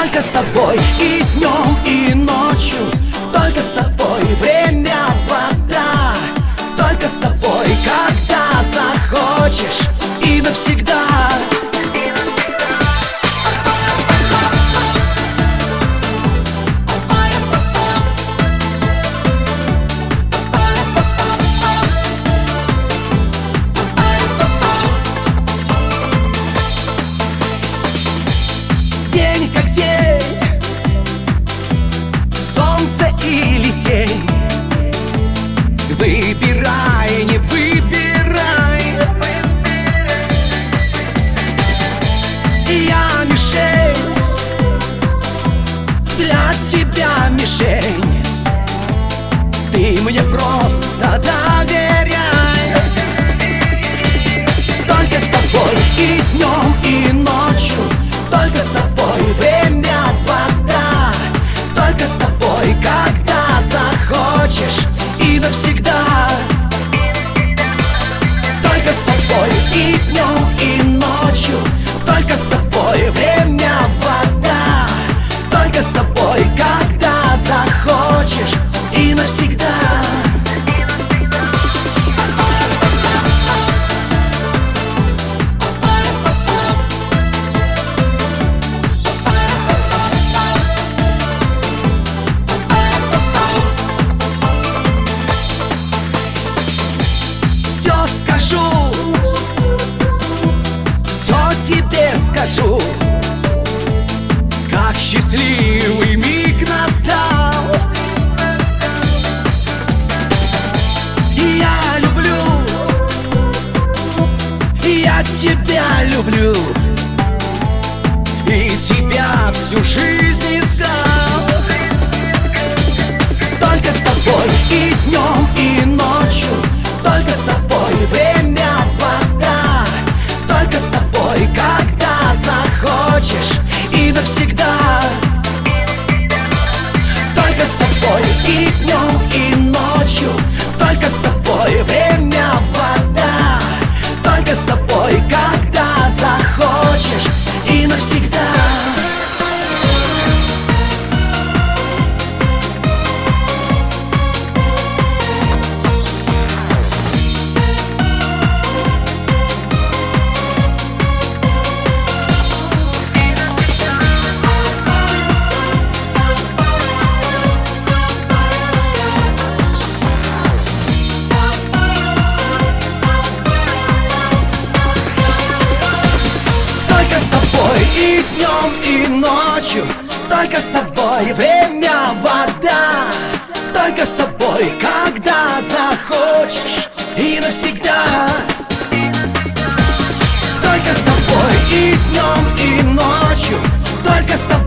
Только с тобой и днем, и ночью. Только с тобой время, вода. Только с тобой, когда захочешь, и навсегда. День как день, солнце или тень. Выбирай, не выбирай. Я мишень, для тебя мишень. Ты мне просто доверяй. Только с тобой и днем, и ночью. Только с тобой время, вода. Только с тобой, когда захочешь, и навсегда. Только с тобой и днем, и ночью. Только с тобой время, вода. Только с тобой, когда захочешь, и навсегда. Тебе скажу, как счастливый миг настал. Я люблю, я тебя люблю, и тебя всю жизнь искал. Только с тобой и днем, и ночью. Только с тобой время, вода. Только с тобой, когда захочешь, и навсегда. Только с тобой и днем, и ночью. Только с тобой время, вода. Только с тобой, когда захочешь, и навсегда. И днем, и ночью. Только с тобой время, вода. Только с тобой, когда захочешь, и навсегда. Только с тобой и днем, и ночью. Только с тобой.